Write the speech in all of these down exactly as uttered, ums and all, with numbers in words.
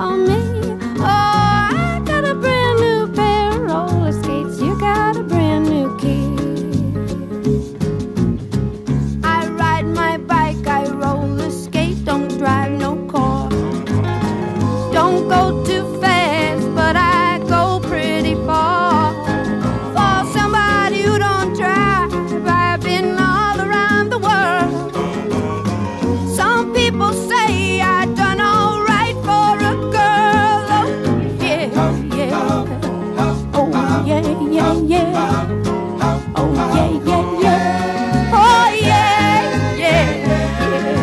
for me. Oh, I got a brand new pair of roller skates. You got a brand new key. I ride my bike, I roller skate, don't drive no car. Don't go too fast, but I go pretty far. For somebody who don't drive, I've been all around the world. Some people say I done all right for a girl. Oh yeah, yeah. Oh yeah, yeah, yeah. Oh yeah, yeah, yeah. Oh yeah, yeah, yeah.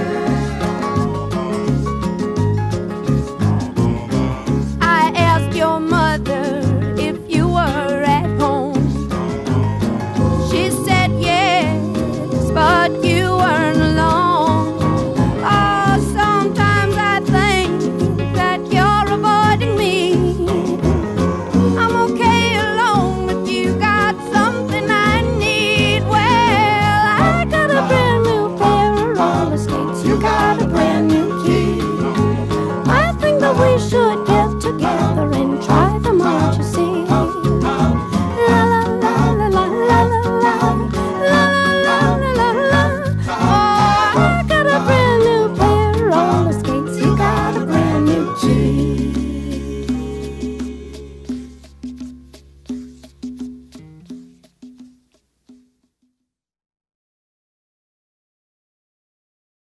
I asked your mother if you were at home. She said yes, but you weren't alone. Oh, sometimes I think that you're avoiding me. I'm okay alone, but you got something I need. Well, I got a brand new pair of roller skates. You got a brand new key. I think that we should get together